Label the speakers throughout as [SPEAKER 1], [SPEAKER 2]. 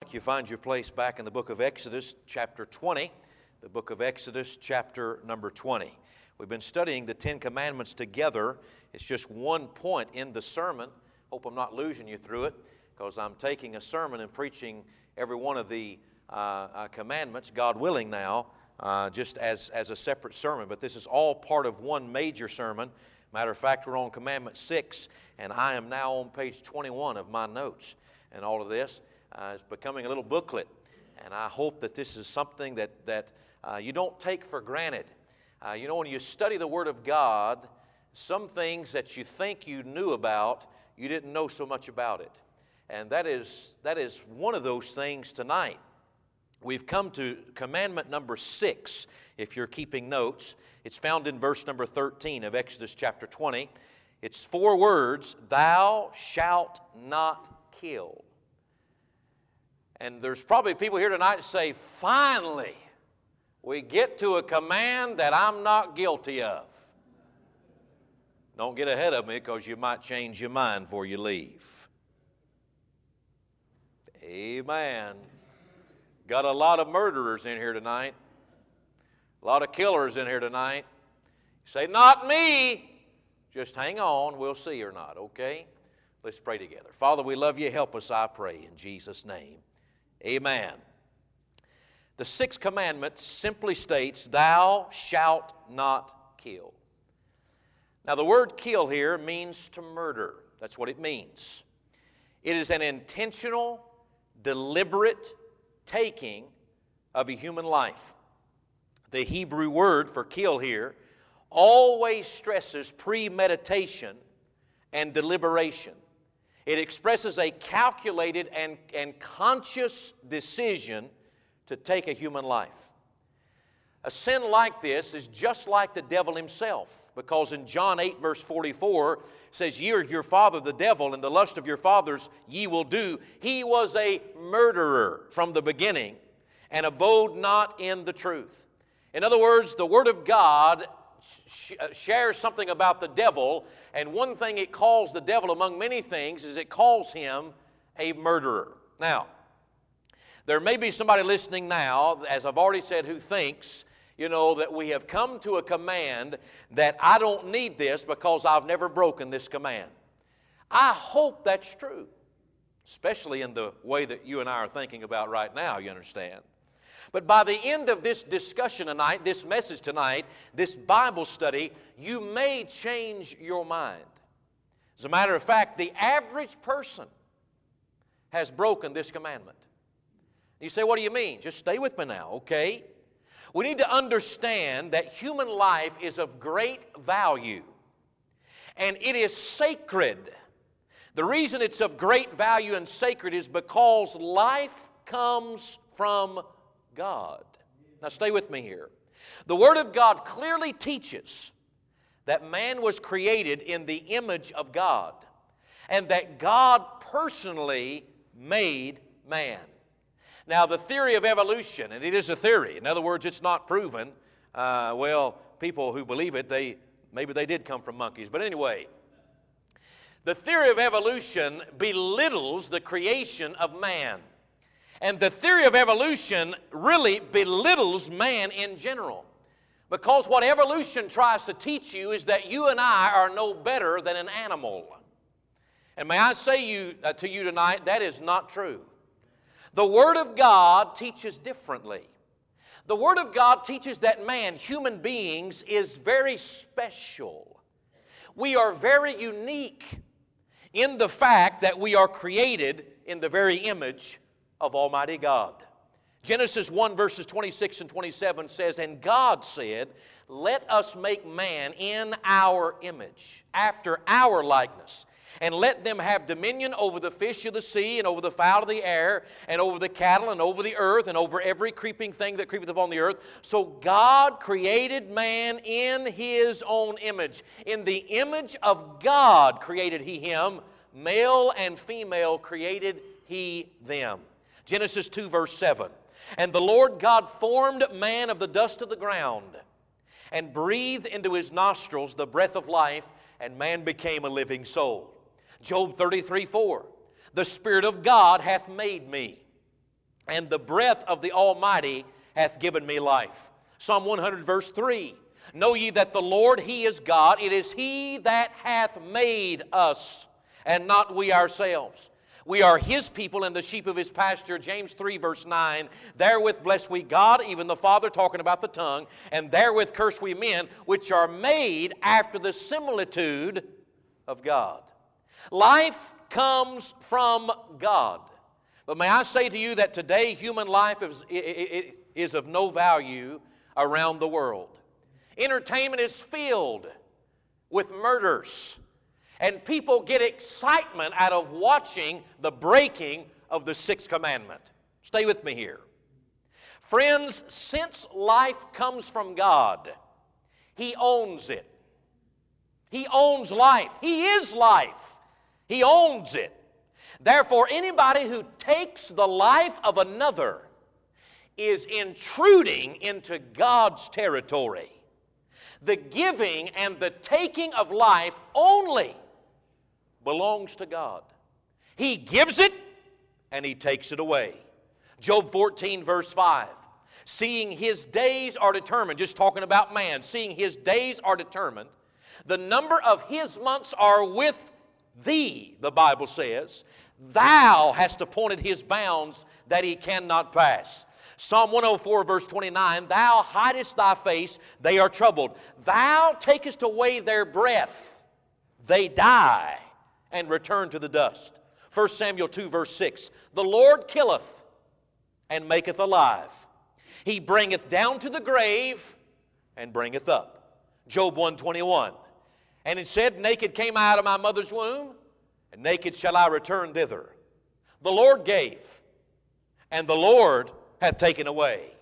[SPEAKER 1] you find your place back in the book of Exodus, chapter 20. The book of Exodus, chapter number 20. We've been studying the Ten Commandments together. It's just one point in the sermon. Hope I'm not losing you through it, because I'm taking a sermon and preaching every one of the commandments, God willing now, just as a separate sermon. But this is all part of one major sermon. Matter of fact, we're on Commandment 6, and I am now on page 21 of my notes. And all of this is becoming a little booklet. And I hope that this is something that you don't take for granted. When you study the Word of God, some things that you think you knew about, you didn't know so much about it. And that is one of those things tonight. We've come to commandment number 6, if you're keeping notes. It's found in verse number 13 of Exodus chapter 20. It's 4 words, "Thou shalt not kill." And there's probably people here tonight that say, finally, we get to a command that I'm not guilty of. Don't get ahead of me, because you might change your mind before you leave. Amen. Got a lot of murderers in here tonight. A lot of killers in here tonight. You say, not me. Just hang on, we'll see or not, okay? Let's pray together. Father, we love you. Help us, I pray, in Jesus' name. Amen. The 6th commandment simply states, "Thou shalt not kill." Now, the word kill here means to murder. That's what it means. It is an intentional, deliberate taking of a human life. The Hebrew word for kill here always stresses premeditation and deliberation. It expresses a calculated and conscious decision to take a human life. A sin like this is just like the devil himself, because in John 8 verse 44 it says, "Ye are your father the devil, and the lust of your fathers ye will do. He was a murderer from the beginning, and abode not in the truth." In other words, the Word of God shares something about the devil, and one thing it calls the devil among many things is it calls him a murderer. Now, there may be somebody listening now, as I've already said, who thinks, that we have come to a command that I don't need this because I've never broken this command. I hope that's true, especially in the way that you and I are thinking about right now, you understand. But by the end of this discussion tonight, this message tonight, this Bible study, you may change your mind. As a matter of fact, the average person has broken this commandment. You say, what do you mean? Just stay with me now, okay? We need to understand that human life is of great value, and it is sacred. The reason it's of great value and sacred is because life comes from God. Now stay with me here. The Word of God clearly teaches that man was created in the image of God, and that God personally made man. Now the theory of evolution, and it is a theory, in other words, it's not proven. People who believe it, maybe they did come from monkeys. But anyway, the theory of evolution belittles the creation of man. And the theory of evolution really belittles man in general. Because what evolution tries to teach you is that you and I are no better than an animal. And may I say to you tonight, that is not true. The Word of God teaches differently. The Word of God teaches that man, human beings, is very special. We are very unique in the fact that we are created in the very image of Almighty God. Genesis 1 verses 26 and 27 says, "And God said, Let us make man in our image, after our likeness, and let them have dominion over the fish of the sea, and over the fowl of the air, and over the cattle, and over the earth, and over every creeping thing that creepeth upon the earth." So God created man in His own image. In the image of God created He him, male and female created He them. Genesis 2 verse 7. "And the Lord God formed man of the dust of the ground, and breathed into his nostrils the breath of life, and man became a living soul." Job 33:4. "The Spirit of God hath made me." and the breath of the Almighty hath given me life. Psalm 100 verse 3. Know ye that the Lord, He is God. It is He that hath made us, and not we ourselves. We are His people and the sheep of His pasture. James 3 verse 9. Therewith bless we God, even the Father, talking about the tongue, and therewith curse we men, which are made after the similitude of God. Life comes from God. But may I say to you that today human life is of no value around the world. Entertainment is filled with murders. And people get excitement out of watching the breaking of the sixth commandment. Stay with me here. Friends, since life comes from God, He owns it. He owns life. He is life. He owns it. Therefore, anybody who takes the life of another is intruding into God's territory. The giving and the taking of life only belongs to God. He gives it and He takes it away. Job 14 verse 5. Seeing His days are determined, just talking about man, seeing His days are determined, the number of His months are with Thee, the Bible says. Thou hast appointed His bounds that He cannot pass. Psalm 104 verse 29, Thou hidest Thy face, they are troubled. Thou takest away their breath, they die and return to the dust. 1 Samuel 2 verse 6, The Lord killeth and maketh alive. He bringeth down to the grave and bringeth up. Job 1:21, And it said, Naked came I out of my mother's womb, and naked shall I return thither. The Lord gave, and the Lord hath taken away.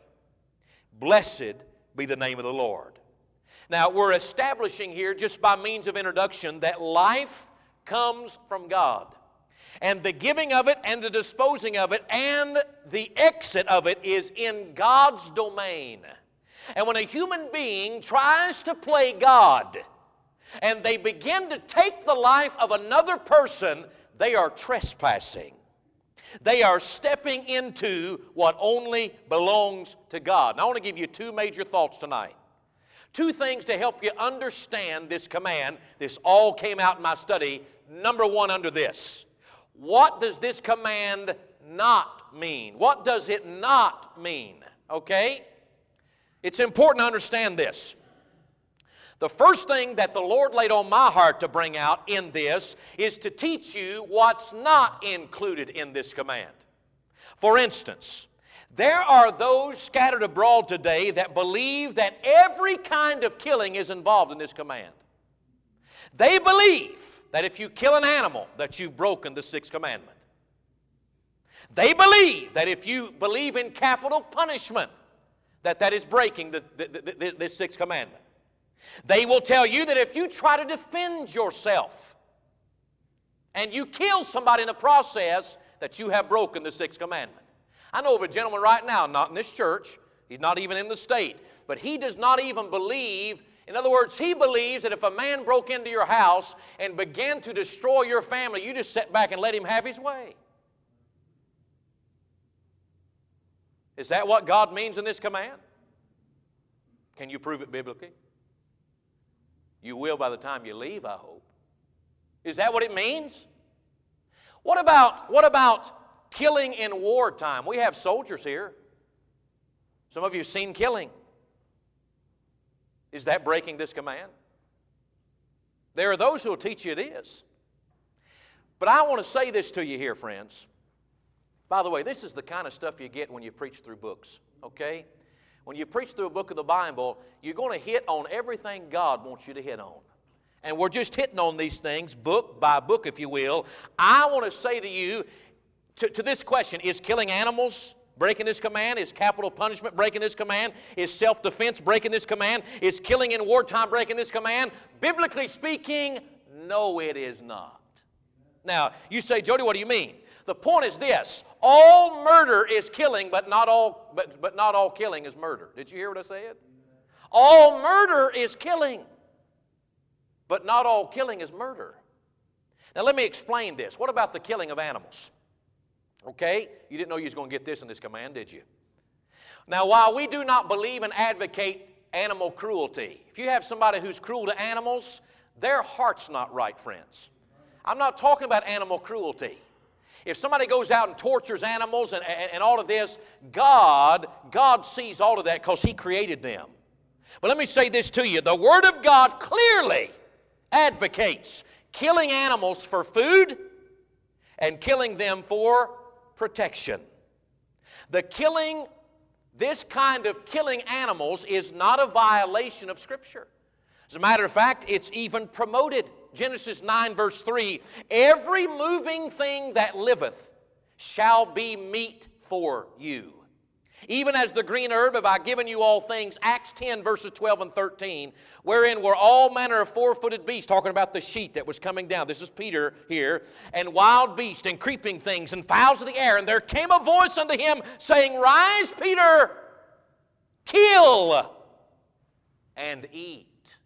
[SPEAKER 1] Blessed be the name of the Lord. Now, we're establishing here, just by means of introduction, that life comes from God. And the giving of it and the disposing of it and the exit of it is in God's domain. And when a human being tries to play God and they begin to take the life of another person, they are trespassing. They are stepping into what only belongs to God. Now, I want to give you two major thoughts tonight. Two things to help you understand this command. This all came out in my study. Number one, under this. What does this command not mean? What does it not mean? Okay? It's important to understand this. The first thing that the Lord laid on my heart to bring out in this is to teach you what's not included in this command. For instance, there are those scattered abroad today that believe that every kind of killing is involved in this command. They believe that if you kill an animal, that you've broken the sixth commandment. They believe that if you believe in capital punishment, that is breaking this sixth commandment. They will tell you that if you try to defend yourself and you kill somebody in the process, that you have broken the sixth commandment. I know of a gentleman right now, not in this church, he's not even in the state, but he does not even believe, in other words, he believes that if a man broke into your house and began to destroy your family, you just sit back and let him have his way. Is that what God means in this command? Can you prove it biblically? You will by the time you leave, I hope. Is that what it means? What about killing in wartime? We have soldiers here. Some of you have seen killing. Is that breaking this command? There are those who will teach you it is. But I want to say this to you here, friends. By the way, this is the kind of stuff you get when you preach through books, okay? When you preach through a book of the Bible, you're going to hit on everything God wants you to hit on. And we're just hitting on these things, book by book, if you will. I want to say to you, to this question, is killing animals breaking this command? Is capital punishment breaking this command? Is self-defense breaking this command? Is killing in wartime breaking this command? Biblically speaking, no, it is not. Now, you say, Jody, what do you mean? The point is this: all murder is killing, but not all killing is murder. Did you hear what I said? All murder is killing, but not all killing is murder. Now let me explain this. What about the killing of animals? Okay? You didn't know you was going to get this in this command, did you? Now, while we do not believe and advocate animal cruelty, if you have somebody who's cruel to animals, their heart's not right, friends. I'm not talking about animal cruelty. If somebody goes out and tortures animals and all of this, God sees all of that because He created them. But let me say this to you. The Word of God clearly advocates killing animals for food and killing them for protection. This kind of killing animals is not a violation of Scripture. As a matter of fact, it's even promoted. Genesis 9 verse 3, every moving thing that liveth shall be meat for you. Even as the green herb have I given you all things. Acts 10 verses 12 and 13, wherein were all manner of four-footed beasts, talking about the sheet that was coming down. This is Peter here. And wild beasts and creeping things and fowls of the air. And there came a voice unto him saying, Rise, Peter, kill and eat.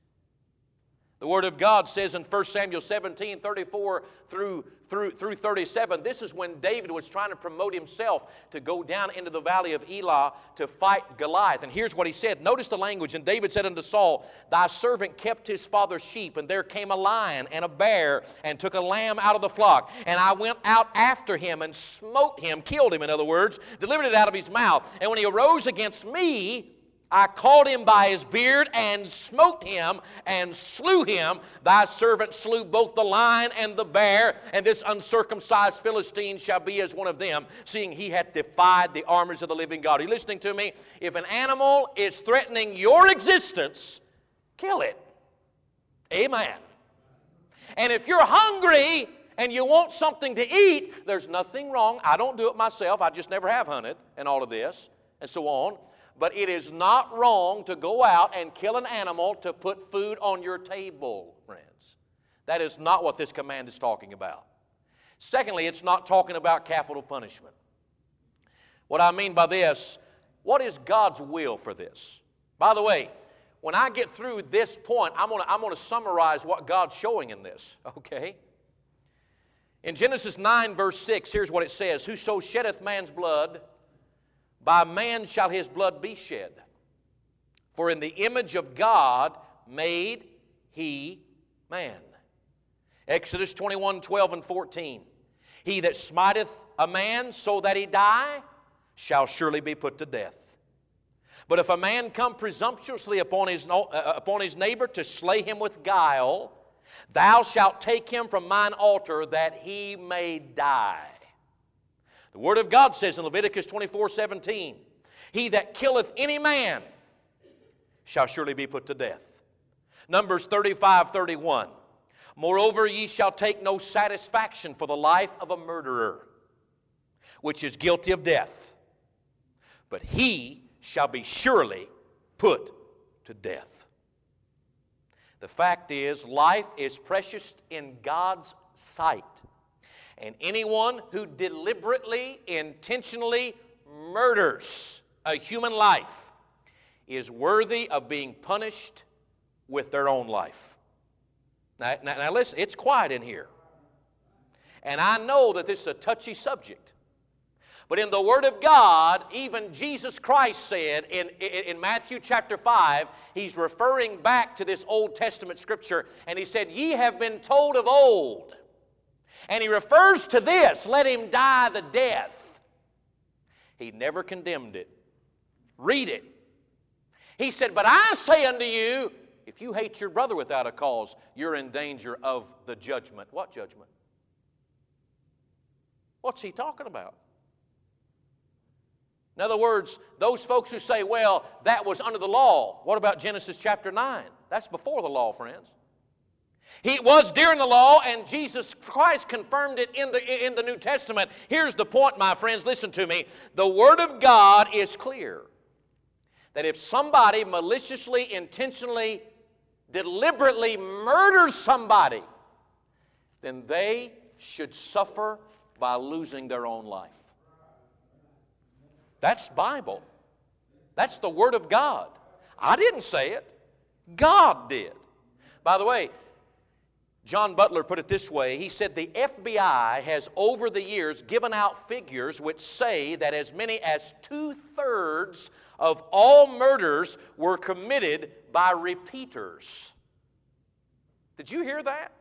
[SPEAKER 1] The Word of God says in 1 Samuel 17, 34 through 37, this is when David was trying to promote himself to go down into the valley of Elah to fight Goliath. And here's what he said. Notice the language. And David said unto Saul, Thy servant kept his father's sheep, and there came a lion and a bear, and took a lamb out of the flock. And I went out after him, and smote him, killed him, in other words, delivered it out of his mouth. And when he arose against me, I caught him by his beard and smote him and slew him. Thy servant slew both the lion and the bear, and this uncircumcised Philistine shall be as one of them, seeing he hath defied the armies of the living God. Are you listening to me? If an animal is threatening your existence, kill it. Amen. And if you're hungry and you want something to eat, there's nothing wrong. I don't do it myself. I just never have hunted and all of this and so on. But it is not wrong to go out and kill an animal to put food on your table, friends. That is not what this command is talking about. Secondly, it's not talking about capital punishment. What I mean by this, what is God's will for this? By the way, when I get through this point, I'm going to summarize what God's showing in this, okay? In Genesis 9, verse 6, here's what it says, Whoso sheddeth man's blood, by man shall his blood be shed. For in the image of God made he man. Exodus 21, 12 and 14. He that smiteth a man so that he die shall surely be put to death. But if a man come presumptuously upon his neighbor to slay him with guile, thou shalt take him from mine altar that he may die. The Word of God says in Leviticus 24:17, He that killeth any man shall surely be put to death. Numbers 35:31, Moreover, ye shall take no satisfaction for the life of a murderer, which is guilty of death, but he shall be surely put to death. The fact is, life is precious in God's sight. And anyone who deliberately, intentionally murders a human life is worthy of being punished with their own life. Now listen, it's quiet in here. And I know that this is a touchy subject. But in the Word of God, even Jesus Christ said in Matthew chapter 5, He's referring back to this Old Testament scripture, and He said, Ye have been told of old. And He refers to this, let him die the death. He never condemned it. Read it. He said, But I say unto you, if you hate your brother without a cause, you're in danger of the judgment. What judgment? What's He talking about? In other words, those folks who say, well, that was under the law. What about Genesis chapter 9? That's before the law, friends. It was during the law, and Jesus Christ confirmed it in the New Testament. Here's the point, my friends. Listen to me. The Word of God is clear that if somebody maliciously, intentionally, deliberately murders somebody, then they should suffer by losing their own life. That's Bible. That's the Word of God. I didn't say it. God did. By the way, John Butler put it this way. He said, the FBI has over the years given out figures which say that as many as 2/3 of all murders were committed by repeaters. Did you hear that?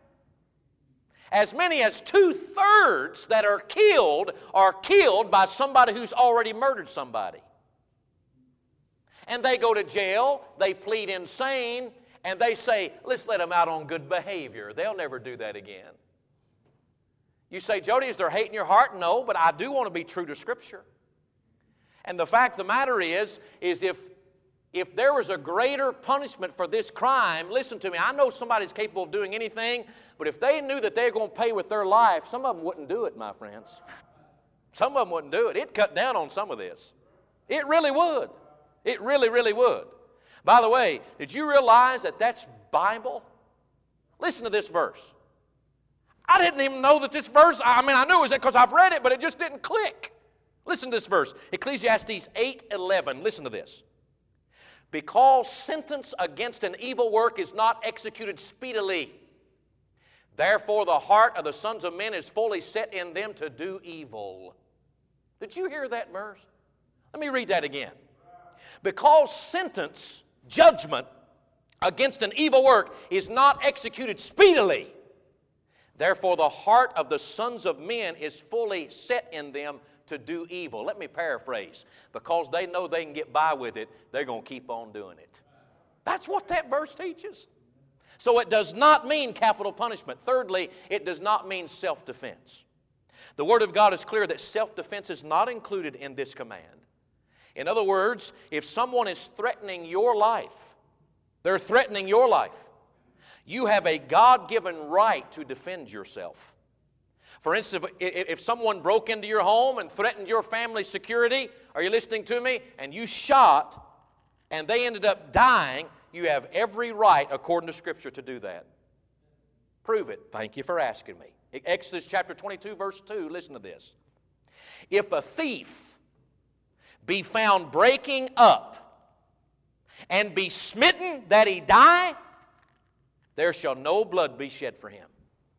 [SPEAKER 1] As many as 2/3 that are killed by somebody who's already murdered somebody. And they go to jail, they plead insane, and they say, let's let them out on good behavior. They'll never do that again. You say, Jody, is there hate in your heart? No, but I do want to be true to Scripture. And the fact of the matter is if there was a greater punishment for this crime, listen to me, I know somebody's capable of doing anything, but if they knew that they were going to pay with their life, some of them wouldn't do it, my friends. Some of them wouldn't do it. It'd cut down on some of this. It really would. It really, really would. By the way, did you realize that that's Bible? Listen to this verse. I didn't even know that this verse, I knew it was because I've read it, but it just didn't click. Listen to this verse. Ecclesiastes 8:11. Listen to this. Because sentence against an evil work is not executed speedily, therefore the heart of the sons of men is fully set in them to do evil. Did you hear that verse? Let me read that again. Because sentence, judgment, against an evil work is not executed speedily, therefore the heart of the sons of men is fully set in them to do evil. Let me paraphrase. Because they know they can get by with it, they're going to keep on doing it. That's what that verse teaches. So it does not mean capital punishment. Thirdly, it does not mean self-defense. The Word of God is clear that self-defense is not included in this command. In other words, if someone is threatening your life, they're threatening your life, you have a God-given right to defend yourself. For instance, if someone broke into your home and threatened your family's security, are you listening to me? And you shot, and they ended up dying, you have every right, according to Scripture, to do that. Prove it. Thank you for asking me. Exodus chapter 22, verse 2, listen to this. If a thief be found breaking up and be smitten that he die, there shall no blood be shed for him.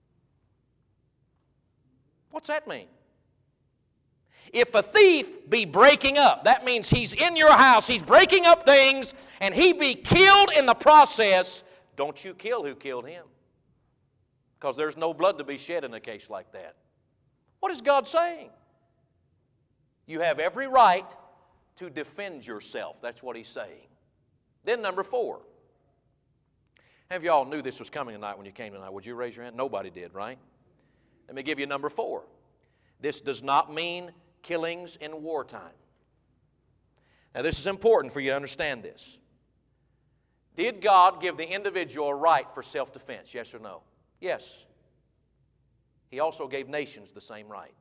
[SPEAKER 1] What's that mean? If a thief be breaking up, that means he's in your house, he's breaking up things, and he be killed in the process, don't you kill who killed him. Because there's no blood to be shed in a case like that. What is God saying? You have every right to defend yourself. That's what He's saying. Then number 4. How many of y'all knew this was coming tonight when you came tonight? Would you raise your hand? Nobody did, right? Let me give you number 4. This does not mean killings in wartime. Now this is important for you to understand this. Did God give the individual a right for self-defense? Yes or no? Yes. He also gave nations the same right.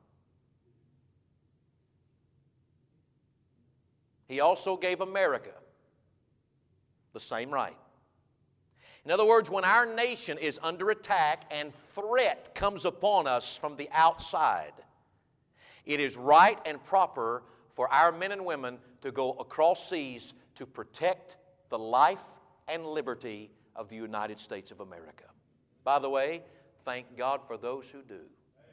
[SPEAKER 1] He also gave America the same right. In other words, when our nation is under attack and threat comes upon us from the outside, it is right and proper for our men and women to go across seas to protect the life and liberty of the United States of America. By the way, thank God for those who do.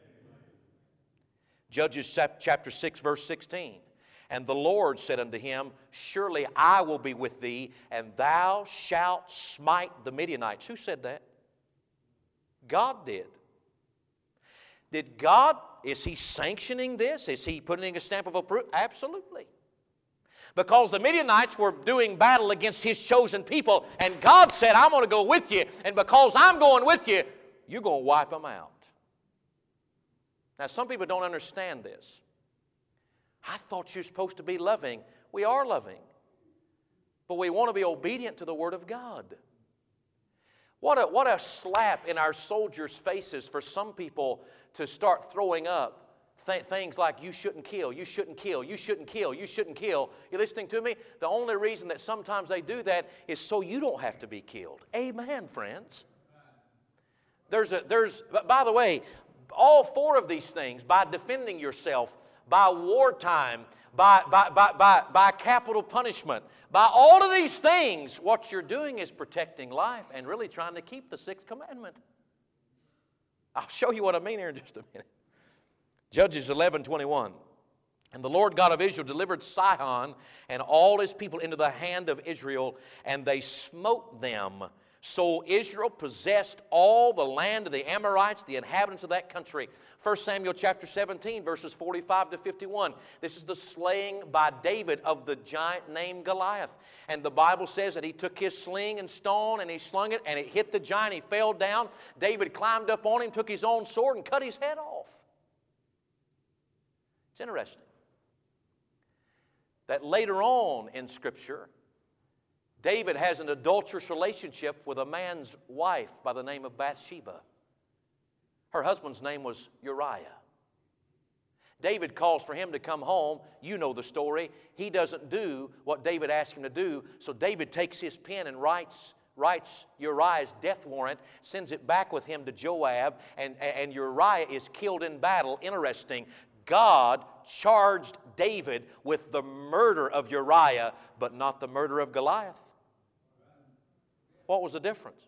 [SPEAKER 1] Judges chapter 6, verse 16. And the Lord said unto him, surely I will be with thee, and thou shalt smite the Midianites. Who said that? God did. Did God, is He sanctioning this? Is He putting a stamp of approval? Absolutely. Because the Midianites were doing battle against His chosen people, and God said, I'm going to go with you, and because I'm going with you, you're going to wipe them out. Now, some people don't understand this. I thought you're supposed to be loving. We are loving. But we want to be obedient to the Word of God. What a slap in our soldiers' faces for some people to start throwing up things like you shouldn't kill, you shouldn't kill, you shouldn't kill, you shouldn't kill. You listening to me? The only reason that sometimes they do that is so you don't have to be killed. Amen, friends. By the way, all 4 of these things, by defending yourself, by wartime, by capital punishment, by all of these things, what you're doing is protecting life and really trying to keep the 6th commandment. I'll show you what I mean here in just a minute. Judges 11:21. And the Lord God of Israel delivered Sihon and all his people into the hand of Israel, and they smote them. So Israel possessed all the land of the Amorites, the inhabitants of that country. 1 Samuel chapter 17, verses 45 to 51. This is the slaying by David of the giant named Goliath. And the Bible says that he took his sling and stone and he slung it, and it hit the giant. He fell down. David climbed up on him, took his own sword, and cut his head off. It's interesting that later on in Scripture, David has an adulterous relationship with a man's wife by the name of Bathsheba. Her husband's name was Uriah. David calls for him to come home. You know the story. He doesn't do what David asked him to do, so David takes his pen and writes Uriah's death warrant, sends it back with him to Joab, and Uriah is killed in battle. Interesting. God charged David with the murder of Uriah, but not the murder of Goliath. What was the difference?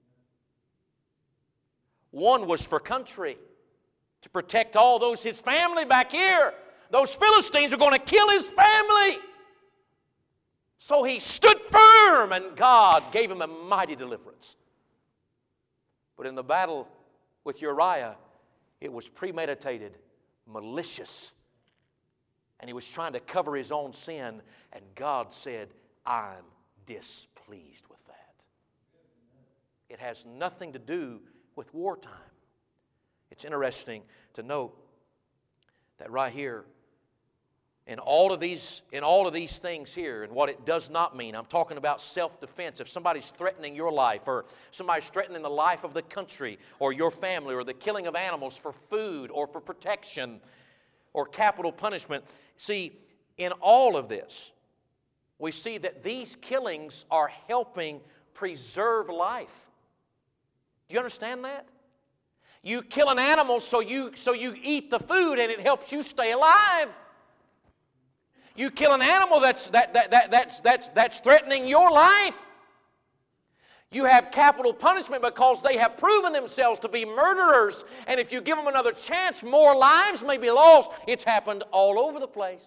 [SPEAKER 1] One was for country, to protect all those, his family back here. Those Philistines are going to kill his family. So he stood firm, and God gave him a mighty deliverance. But in the battle with Uriah, it was premeditated, malicious, and he was trying to cover his own sin, and God said, I'm displeased with that. It has nothing to do with wartime. It's interesting to note that right here, in all of these things here, and what it does not mean, I'm talking about self-defense. If somebody's threatening your life, or somebody's threatening the life of the country, or your family, or the killing of animals for food, or for protection, or capital punishment, see, in all of this, we see that these killings are helping preserve life. Do you understand that? You kill an animal so you eat the food, and it helps you stay alive. You kill an animal that's threatening your life. You have capital punishment because they have proven themselves to be murderers. And if you give them another chance, more lives may be lost. It's happened all over the place.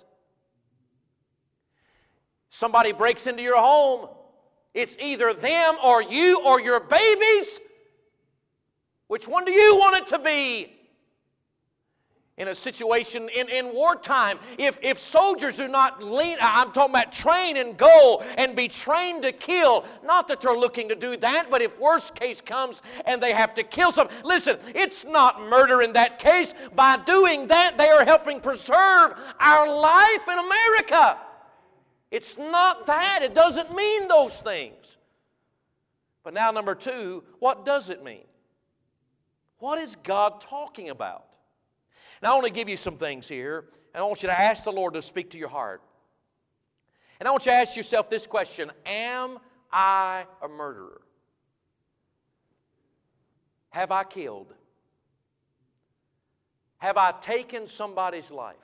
[SPEAKER 1] Somebody breaks into your home. It's either them or you or your babies. Which one do you want it to be? In a situation in wartime, if soldiers do not I'm talking about train and go and be trained to kill, not that they're looking to do that, but if worst case comes and they have to kill someone, listen, it's not murder in that case. By doing that, they are helping preserve our life in America. It's not that. It doesn't mean those things. But now, number two, what does it mean? What is God talking about? Now, I want to give you some things here, and I want you to ask the Lord to speak to your heart. And I want you to ask yourself this question: am I a murderer? Have I killed? Have I taken somebody's life?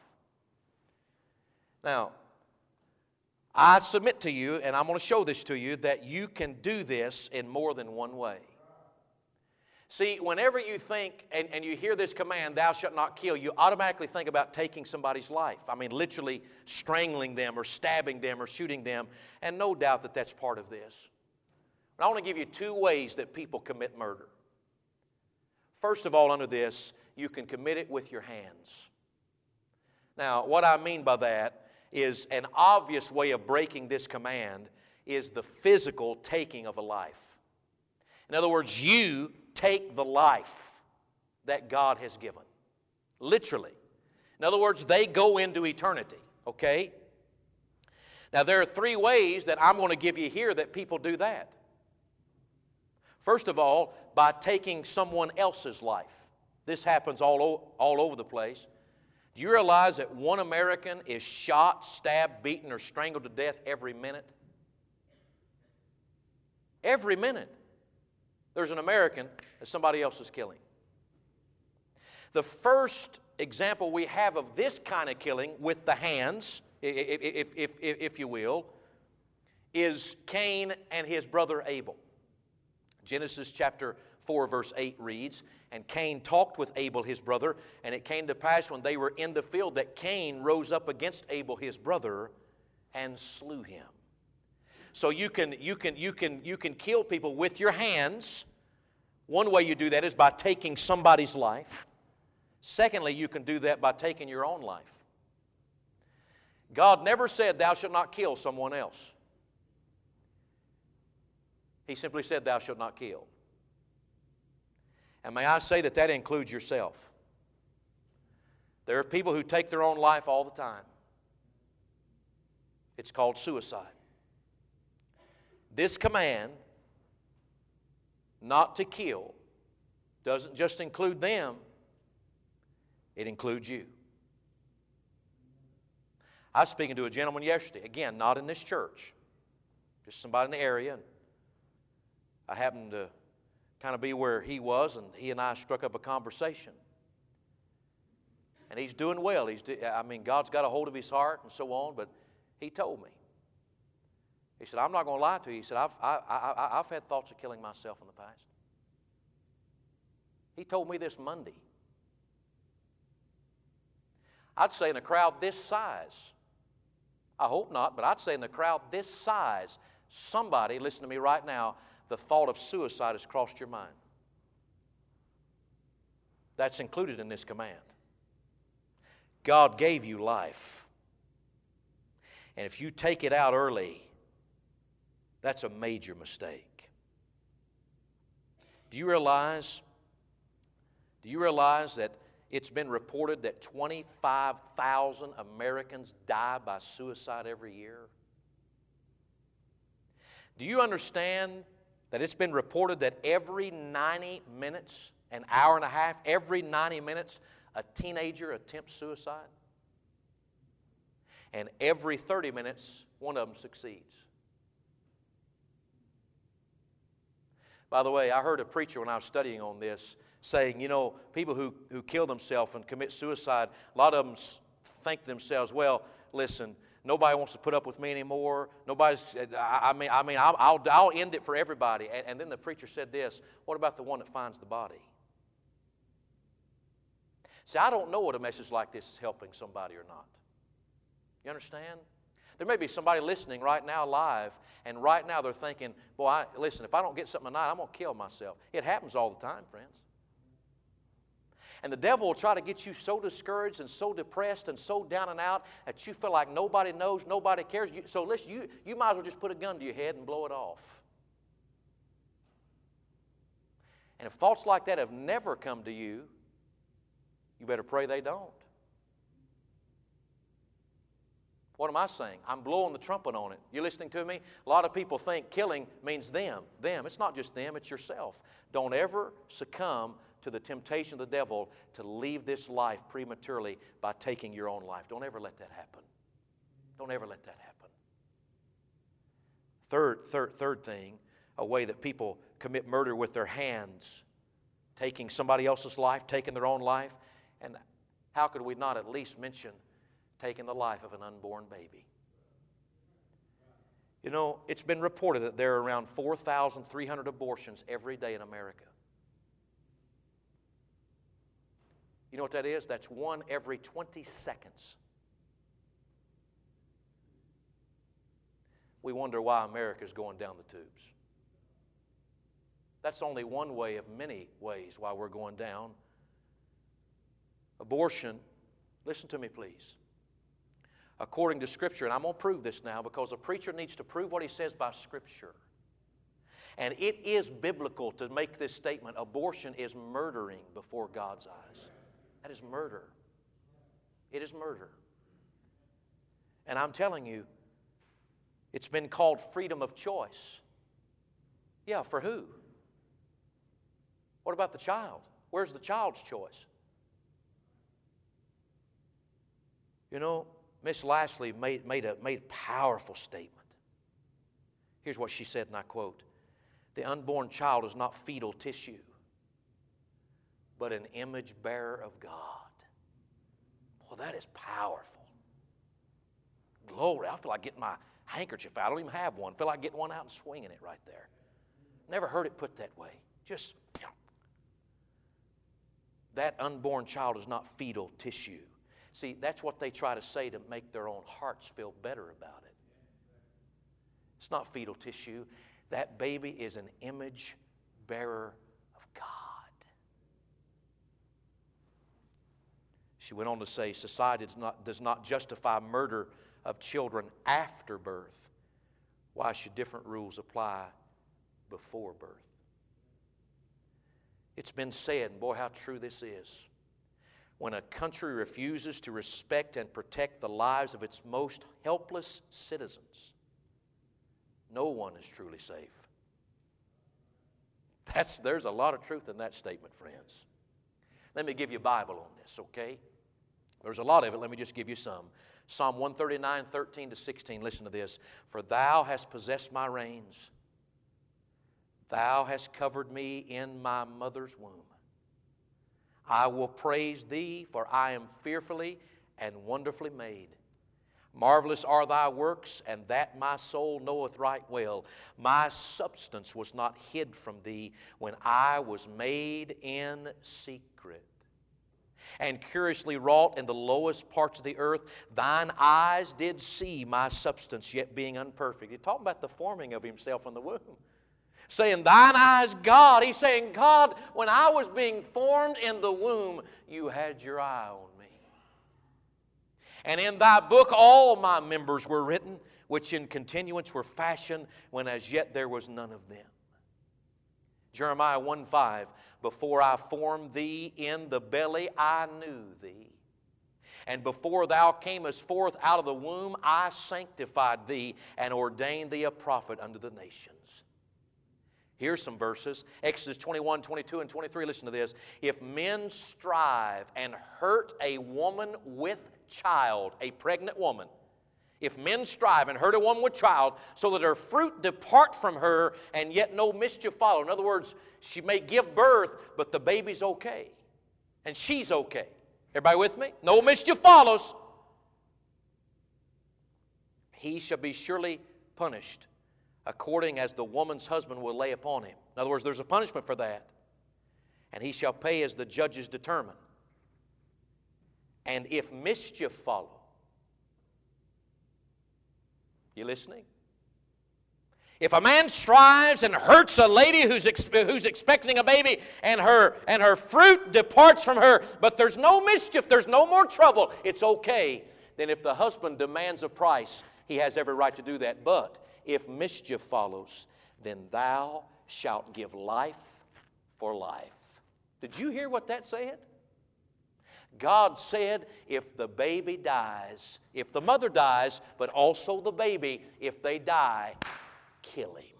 [SPEAKER 1] Now, I submit to you, and I'm going to show this to you, that you can do this in more than one way. See, whenever you think and you hear this command, thou shalt not kill, you automatically think about taking somebody's life. I mean, literally strangling them or stabbing them or shooting them. And no doubt that that's part of this. But I want to give you two ways that people commit murder. First of all, under this, you can commit it with your hands. Now, what I mean by that is an obvious way of breaking this command is the physical taking of a life. In other words, you take the life that God has given. Literally. In other words, they go into eternity. Okay? Now, there are three ways that I'm going to give you here that people do that. First of all, by taking someone else's life. This happens all over the place. Do you realize that one American is shot, stabbed, beaten, or strangled to death every minute? Every minute. There's an American that somebody else is killing. The first example we have of this kind of killing with the hands, if you will, is Cain and his brother Abel. Genesis chapter 4 verse 8 reads, "And Cain talked with Abel his brother, and it came to pass when they were in the field that Cain rose up against Abel his brother and slew him." So you can kill people with your hands. One way you do that is by taking somebody's life. Secondly, you can do that by taking your own life. God never said, "Thou shalt not kill someone else." He simply said, "Thou shalt not kill." And may I say that that includes yourself. There are people who take their own life all the time. It's called suicide. This command, not to kill, doesn't just include them, it includes you. I was speaking to a gentleman yesterday, again, not in this church, just somebody in the area. And I happened to kind of be where he was, and he and I struck up a conversation. And he's doing well. God's got a hold of his heart and so on, but he told me. He said, "I'm not going to lie to you." He said, I've had thoughts of killing myself in the past. He told me this Monday. I'd say in a crowd this size, I hope not, but I'd say in a crowd this size, somebody, listen to me right now, the thought of suicide has crossed your mind. That's included in this command. God gave you life. And if you take it out early, that's a major mistake. Do you realize that it's been reported that 25,000 Americans die by suicide every year? Do you understand that it's been reported that every 90 minutes, an hour and a half, every 90 minutes, a teenager attempts suicide? And every 30 minutes, one of them succeeds. By the way, I heard a preacher when I was studying on this saying, people who kill themselves and commit suicide, a lot of them think to themselves, well, listen, nobody wants to put up with me anymore. I'll end it for everybody. And then the preacher said this, what about the one that finds the body? See, I don't know what a message like this is helping somebody or not. You understand? There may be somebody listening right now live, and right now they're thinking, listen, if I don't get something tonight, I'm going to kill myself. It happens all the time, friends. And the devil will try to get you so discouraged and so depressed and so down and out that you feel like nobody knows, nobody cares. So listen, you might as well just put a gun to your head and blow it off. And if thoughts like that have never come to you, you better pray they don't. What am I saying? I'm blowing the trumpet on it. You listening to me? A lot of people think killing means them. Them. It's not just them, it's yourself. Don't ever succumb to the temptation of the devil to leave this life prematurely by taking your own life. Don't ever let that happen. Don't ever let that happen. Third thing, a way that people commit murder with their hands, taking somebody else's life, taking their own life. And how could we not at least mention taking the life of an unborn baby? It's been reported that there are around 4,300 abortions every day in America. You know what that is? That's one every 20 seconds. We wonder why America's going down the tubes. That's only one way of many ways why we're going down. Abortion, listen to me please. According to Scripture, and I'm going to prove this now because a preacher needs to prove what he says by Scripture. And it is biblical to make this statement, abortion is murdering before God's eyes. That is murder. It is murder. And I'm telling you, it's been called freedom of choice. Yeah, for who? What about the child? Where's the child's choice? Miss Lashley made a powerful statement. Here's what she said, and I quote, "The unborn child is not fetal tissue, but an image bearer of God." Well, that is powerful. Glory. I feel like getting my handkerchief out. I don't even have one. I feel like getting one out and swinging it right there. Never heard it put that way. Just that unborn child is not fetal tissue. See, that's what they try to say to make their own hearts feel better about it. It's not fetal tissue. That baby is an image bearer of God. She went on to say, society does not justify murder of children after birth. Why should different rules apply before birth? It's been said, and boy, how true this is. When a country refuses to respect and protect the lives of its most helpless citizens, no one is truly safe. There's a lot of truth in that statement, friends. Let me give you a Bible on this, okay? There's a lot of it. Let me just give you some. Psalm 139, 13 to 16. Listen to this. For thou hast possessed my reins. Thou hast covered me in my mother's womb. I will praise thee, for I am fearfully and wonderfully made. Marvelous are thy works, and that my soul knoweth right well. My substance was not hid from thee when I was made in secret, and curiously wrought in the lowest parts of the earth. Thine eyes did see my substance, yet being unperfect. He's talking about the forming of himself in the womb. Saying, thine eyes, God. He's saying, God, when I was being formed in the womb, you had your eye on me. And in thy book all my members were written, which in continuance were fashioned, when as yet there was none of them. Jeremiah 1:5, before I formed thee in the belly, I knew thee. And before thou camest forth out of the womb, I sanctified thee and ordained thee a prophet unto the nations. Here's some verses. Exodus 21, 22, and 23. Listen to this. If men strive and hurt a woman with child, a pregnant woman, if men strive and hurt a woman with child, so that her fruit depart from her, and yet no mischief follow. In other words, she may give birth, but the baby's okay. And she's okay. Everybody with me? No mischief follows. He shall be surely punished, according as the woman's husband will lay upon him. In other words, there's a punishment for that. And he shall pay as the judges determine. And if mischief follow, you listening? If a man strives and hurts a lady who's expecting a baby, and her fruit departs from her, but there's no mischief, there's no more trouble, it's okay. Then if the husband demands a price, he has every right to do that. But if mischief follows, then thou shalt give life for life. Did you hear what that said? God said, if the baby dies, if the mother dies, but also the baby, if they die, kill him.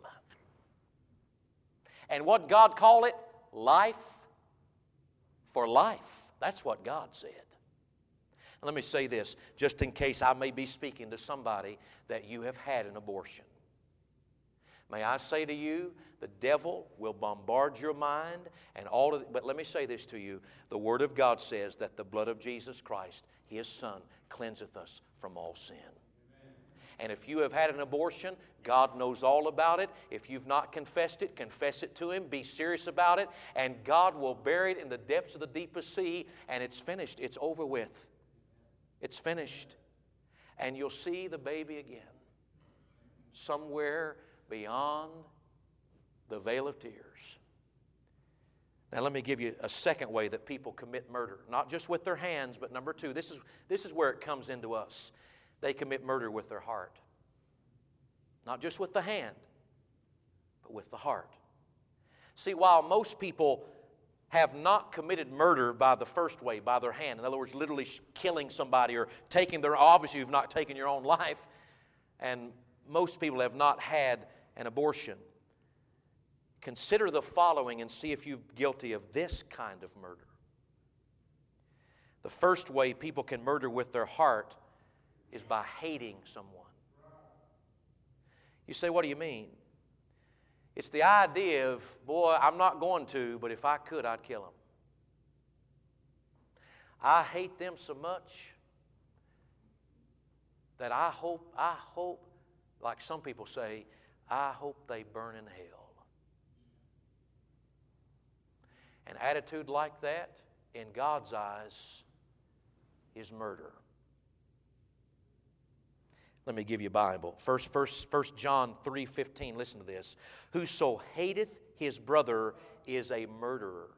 [SPEAKER 1] And what God called it? Life for life. That's what God said. Let me say this, just in case I may be speaking to somebody that you have had an abortion. May I say to you, the devil will bombard your mind and all of but let me say this to you. The Word of God says that the blood of Jesus Christ, His Son, cleanseth us from all sin. Amen. And if you have had an abortion, God knows all about it. If you've not confessed it, confess it to Him. Be serious about it. And God will bury it in the depths of the deepest sea. And it's finished. It's over with. It's finished. And you'll see the baby again. Somewhere beyond the veil of tears. Now let me give you a second way that people commit murder. Not just with their hands, but number two, this is where it comes into us. They commit murder with their heart. Not just with the hand, but with the heart. See, while most people have not committed murder by the first way, by their hand, in other words, literally killing somebody or taking their, obviously you've not taken your own life, and most people have not had an abortion. Consider the following and see if you're guilty of this kind of murder. The first way people can murder with their heart is by hating someone. You say, what do you mean? It's the idea of, boy, I'm not going to, but if I could, I'd kill them. I hate them so much that I hope, like some people say, I hope they burn in hell. An attitude like that in God's eyes is murder. Let me give you a Bible. First John 3:15. Listen to this. Whoso hateth his brother is a murderer.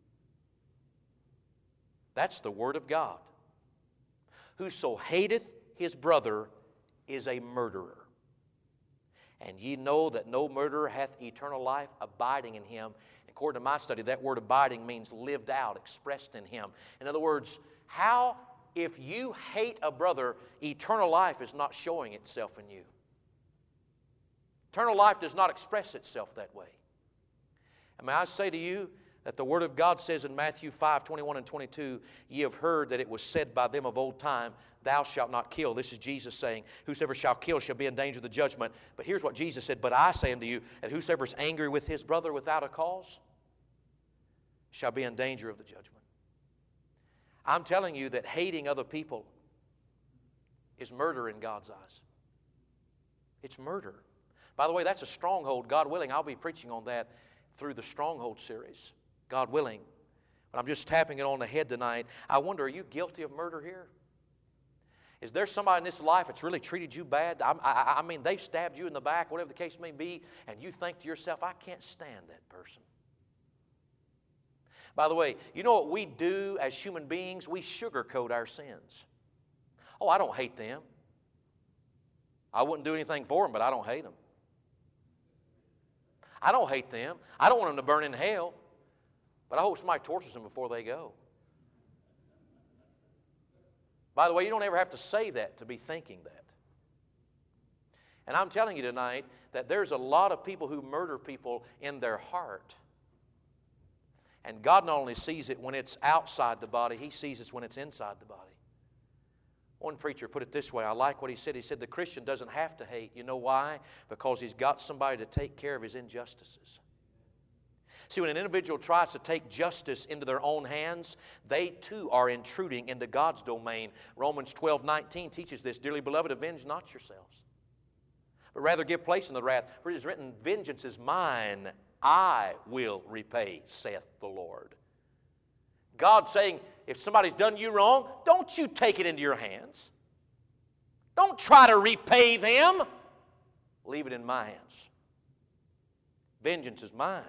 [SPEAKER 1] That's the Word of God. Whoso hateth his brother is a murderer. And ye know that no murderer hath eternal life abiding in him. According to my study, that word abiding means lived out, expressed in him. In other words, how, if you hate a brother, eternal life is not showing itself in you. Eternal life does not express itself that way. And may I say to you that the Word of God says in Matthew 5:21 and 22, ye have heard that it was said by them of old time, thou shalt not kill. This is Jesus saying, whosoever shall kill shall be in danger of the judgment. But here's what Jesus said, but I say unto you, that whosoever is angry with his brother without a cause shall be in danger of the judgment. I'm telling you that hating other people is murder in God's eyes. It's murder. By the way, that's a stronghold. God willing, I'll be preaching on that through the Stronghold series. God willing. But I'm just tapping it on the head tonight. I wonder, are you guilty of murder here? Is there somebody in this life that's really treated you bad? I mean, they've stabbed you in the back, whatever the case may be, and you think to yourself, I can't stand that person. By the way, you know what we do as human beings? We sugarcoat our sins. Oh, I don't hate them. I wouldn't do anything for them, but I don't hate them. I don't hate them. I don't want them to burn in hell, but I hope somebody tortures them before they go. By the way, you don't ever have to say that to be thinking that. And I'm telling you tonight that there's a lot of people who murder people in their heart. And God not only sees it when it's outside the body, He sees it when it's inside the body. One preacher put it this way. I like what he said. He said the Christian doesn't have to hate. You know why? Because he's got somebody to take care of his injustices. See, when an individual tries to take justice into their own hands, they too are intruding into God's domain. Romans 12:19 teaches this. Dearly beloved, avenge not yourselves, but rather give place in the wrath. For it is written, vengeance is mine, I will repay, saith the Lord. God saying, if somebody's done you wrong, don't you take it into your hands. Don't try to repay them. Leave it in my hands. Vengeance is mine.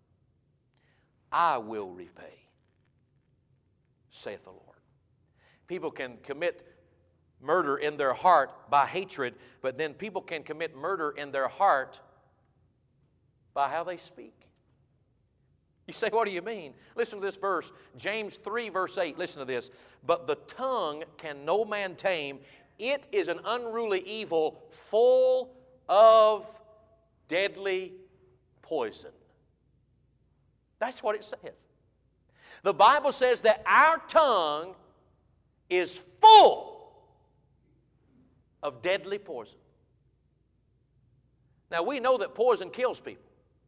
[SPEAKER 1] I will repay, saith the Lord. People can commit murder in their heart by hatred, but then people can commit murder in their heart by how they speak. You say, what do you mean? Listen to this verse. James 3, verse 8. Listen to this. But the tongue can no man tame. It is an unruly evil, full of deadly poison. That's what it says. The Bible says that our tongue is full of deadly poison. Now, we know that poison kills people.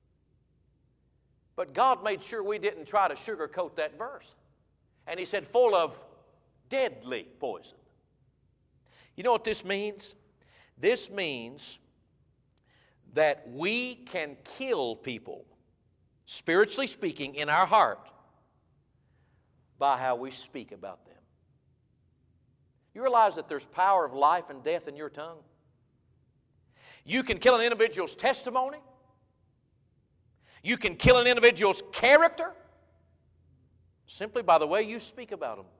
[SPEAKER 1] But God made sure we didn't try to sugarcoat that verse. And He said, full of deadly poison. You know what this means? This means that we can kill people, spiritually speaking, in our heart by how we speak about them. You realize that there's power of life and death in your tongue? You can kill an individual's testimony. You can kill an individual's character simply by the way you speak about them.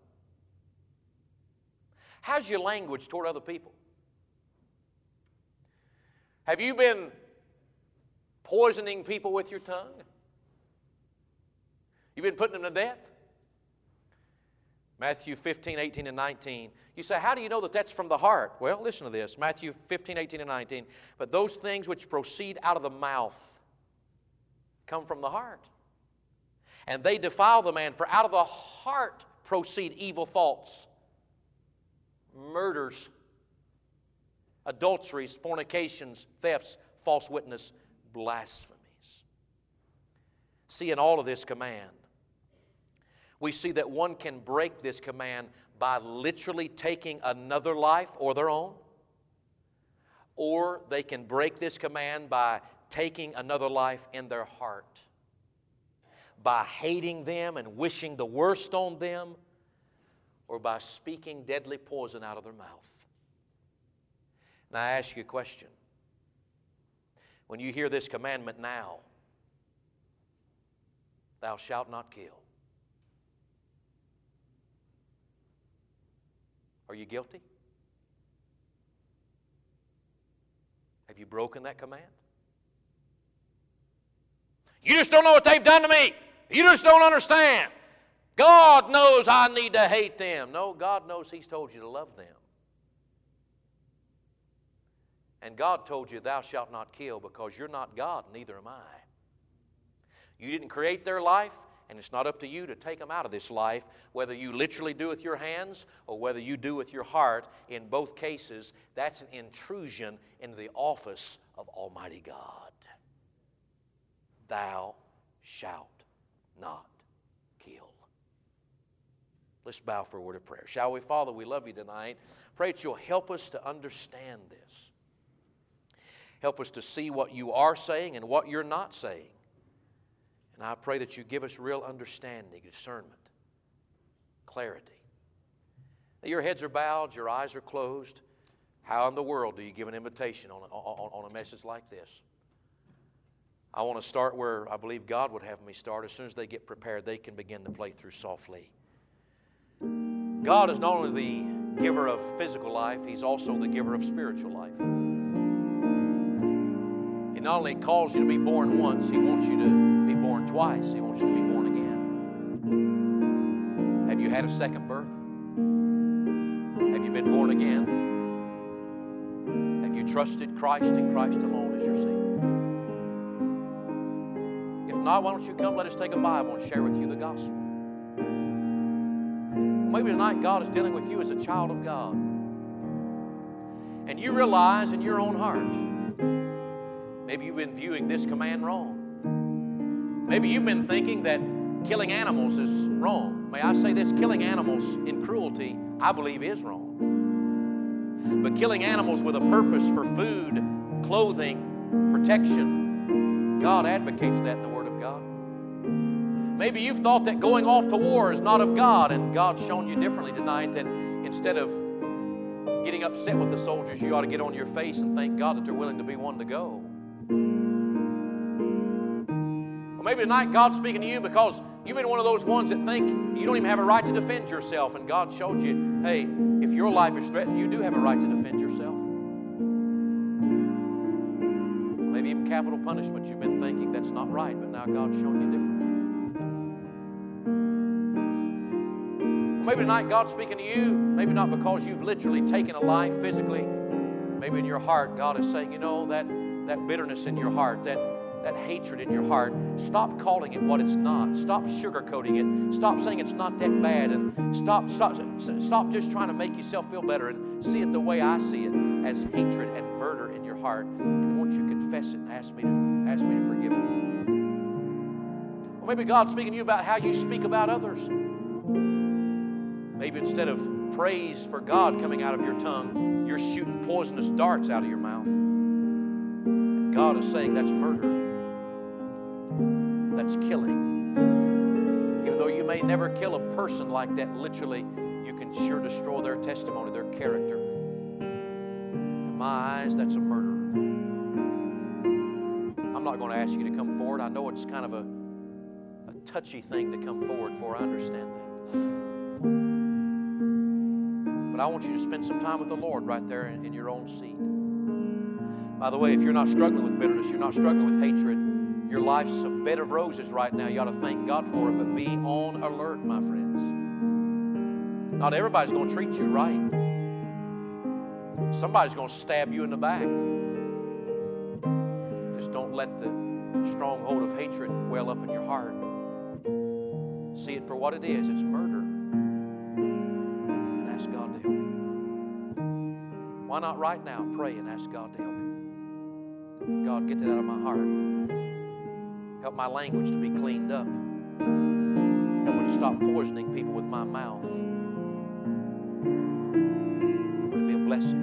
[SPEAKER 1] How's your language toward other people? Have you been poisoning people with your tongue? You've been putting them to death? Matthew 15, 18, and 19. You say, how do you know that that's from the heart? Well, listen to this. Matthew 15, 18, and 19. But those things which proceed out of the mouth come from the heart. And they defile the man, for out of the heart proceed evil thoughts, murders, adulteries, fornications, thefts, false witness, blasphemies. See, in all of this command, we see that one can break this command by literally taking another life or their own, or they can break this command by taking another life in their heart. by hating them and wishing the worst on them, or by speaking deadly poison out of their mouth. Now I ask you a question. When you hear this commandment now, thou shalt not kill, are you guilty? Have you broken that command? You just don't know what they've done to me. You just don't understand. God knows I need to hate them. No, God knows He's told you to love them. And God told you, thou shalt not kill, because you're not God, neither am I. You didn't create their life, and it's not up to you to take them out of this life, whether you literally do with your hands or whether you do with your heart. In both cases, that's an intrusion into the office of Almighty God. Thou shalt not kill. Let's bow for a word of prayer. Shall we? Father, we love you tonight. Pray that you'll help us to understand this. Help us to see what you are saying and what you're not saying. And I pray that you give us real understanding, discernment, clarity. Now, your heads are bowed, your eyes are closed. How in the world do you give an invitation on a message like this? I want to start where I believe God would have me start. As soon as they get prepared, they can begin to play through softly. God is not only the giver of physical life, He's also the giver of spiritual life. He not only calls you to be born once, He wants you to be born twice. He wants you to be born again. Have you had a second birth? Have you been born again? Have you trusted Christ and Christ alone as your Savior? If not, why don't you come, let us take a Bible and share with you the gospel. Maybe tonight God is dealing with you as a child of God. And you realize in your own heart, maybe you've been viewing this command wrong. Maybe you've been thinking that killing animals is wrong. May I say this? Killing animals in cruelty, I believe, is wrong. But killing animals with a purpose for food, clothing, protection, God advocates that in the Word of God. Maybe you've thought that going off to war is not of God, and God's shown you differently tonight, that instead of getting upset with the soldiers, you ought to get on your face and thank God that they're willing to be one to go. Or maybe tonight God's speaking to you because you've been one of those ones that think you don't even have a right to defend yourself, and God showed you, hey, if your life is threatened, you do have a right to defend yourself. Maybe even capital punishment, you've been thinking that's not right, but now God's shown you differently. Maybe tonight God's speaking to you, maybe not because you've literally taken a life physically. Maybe in your heart God is saying, you know, that bitterness in your heart, that hatred in your heart, stop calling it what it's not. Stop sugarcoating it. Stop saying it's not that bad, and stop just trying to make yourself feel better, and see it the way I see it, as hatred and murder in your heart. And won't you confess it and ask me to forgive it? Or maybe God's speaking to you about how you speak about others. Maybe instead of praise for God coming out of your tongue, you're shooting poisonous darts out of your mouth. And God is saying that's murder. That's killing. Even though you may never kill a person like that, literally, you can sure destroy their testimony, their character. In my eyes, that's a murderer. I'm not going to ask you to come forward. I know it's kind of a touchy thing to come forward for. I understand that. But I want you to spend some time with the Lord right there in your own seat. By the way, if you're not struggling with bitterness, you're not struggling with hatred, your life's a bed of roses right now. You ought to thank God for it, but be on alert, my friends. Not everybody's going to treat you right. Somebody's going to stab you in the back. Just don't let the stronghold of hatred well up in your heart. See it for what it is. It's murder. And ask God to help you. Why not right now pray and ask God to help you? God, get that out of my heart. Help my language to be cleaned up. Help me to stop poisoning people with my mouth. Help me to be a blessing.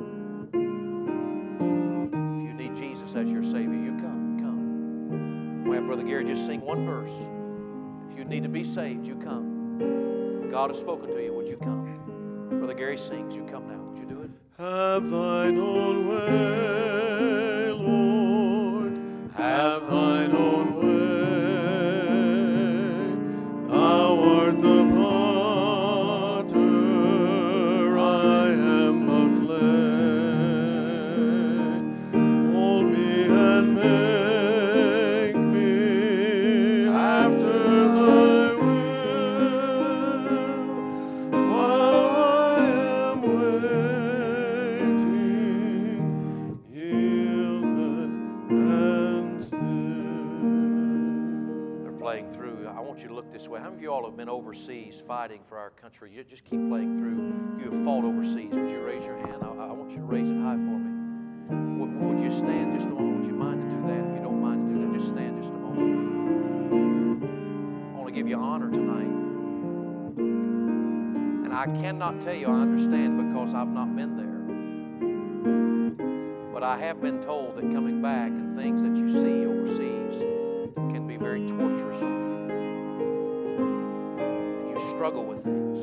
[SPEAKER 1] If you need Jesus as your Savior, you come. We'll have Brother Gary just sing one verse. If you need to be saved, you come. God has spoken to you, would you come? Brother Gary sings, you come now. Would you do it?
[SPEAKER 2] Have thine own way, Lord. Have thine own way. Thou art the potter, I am the clay. Mold me and make me after thy will, while I am waiting, yielded and still.
[SPEAKER 1] They're playing through. I want you to look this way. How many of you all have been overseas fighting for our country? You just keep playing through. You have fought overseas. Would you raise your hand? I want you to raise it high for me. Would you stand just a moment? Would you mind to do that? If you don't mind to do that, just stand just a moment. I want to give you honor tonight. And I cannot tell you I understand because I've not been there. But I have been told that coming back and things that you see overseas can be very torturous on you. And you struggle with things.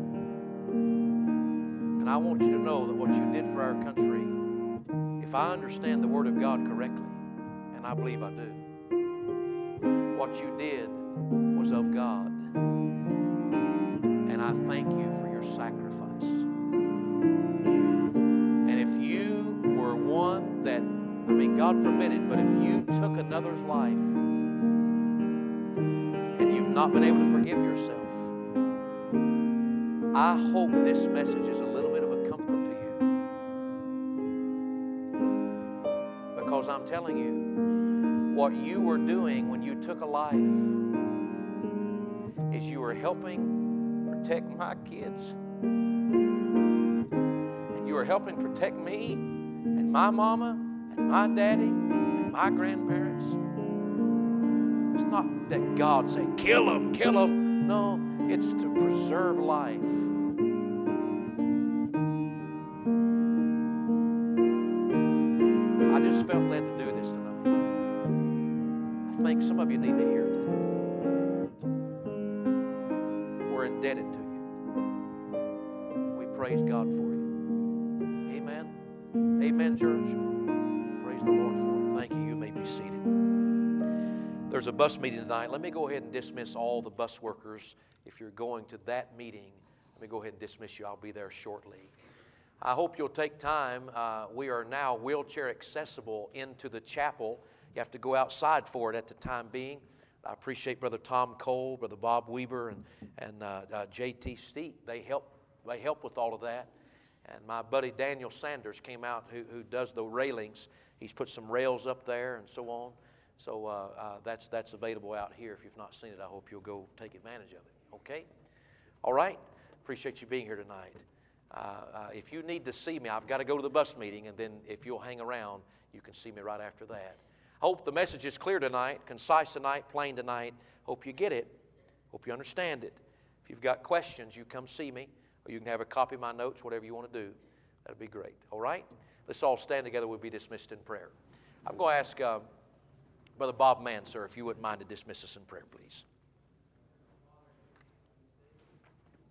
[SPEAKER 1] And I want you to know that what you did for our country, if I understand the Word of God correctly, and I believe I do, what you did was of God. And I thank you for your sacrifice. And if you were one that, God forbid it, but if you took another's life and you've not been able to forgive yourself, I hope this message is a little bit of a comfort to you. Because I'm telling you, what you were doing when you took a life is you were helping protect my kids. And you were helping protect me and my mama and my daddy and my grandparents. It's not that God said, kill them, kill them. No, it's to preserve life. I just felt led to do this tonight. I think some of you need to hear that. We're indebted to you. We praise God for you. Amen. Amen, church. Praise the Lord for it. Thank you. You may be seated. There's a bus meeting tonight. Let me go ahead and dismiss all the bus workers. If you're going to that meeting, let me go ahead and dismiss you. I'll be there shortly. I hope you'll take time. We are now wheelchair accessible into the chapel. You have to go outside for it at the time being. I appreciate Brother Tom Cole, Brother Bob Weber, and J.T. Steep. They help with all of that. And my buddy Daniel Sanders came out, who does the railings. He's put some rails up there and so on. So that's available out here. If you've not seen it, I hope you'll go take advantage of it. Okay? All right? Appreciate you being here tonight. If you need to see me, I've got to go to the bus meeting, and then if you'll hang around, you can see me right after that. I hope the message is clear tonight, concise tonight, plain tonight. Hope you get it. Hope you understand it. If you've got questions, you come see me, or you can have a copy of my notes, whatever you want to do. That'd be great. All right? Let's all stand together. We'll be dismissed in prayer. I'm going to ask Brother Bob Mann, sir, if you wouldn't mind to dismiss us in prayer, please.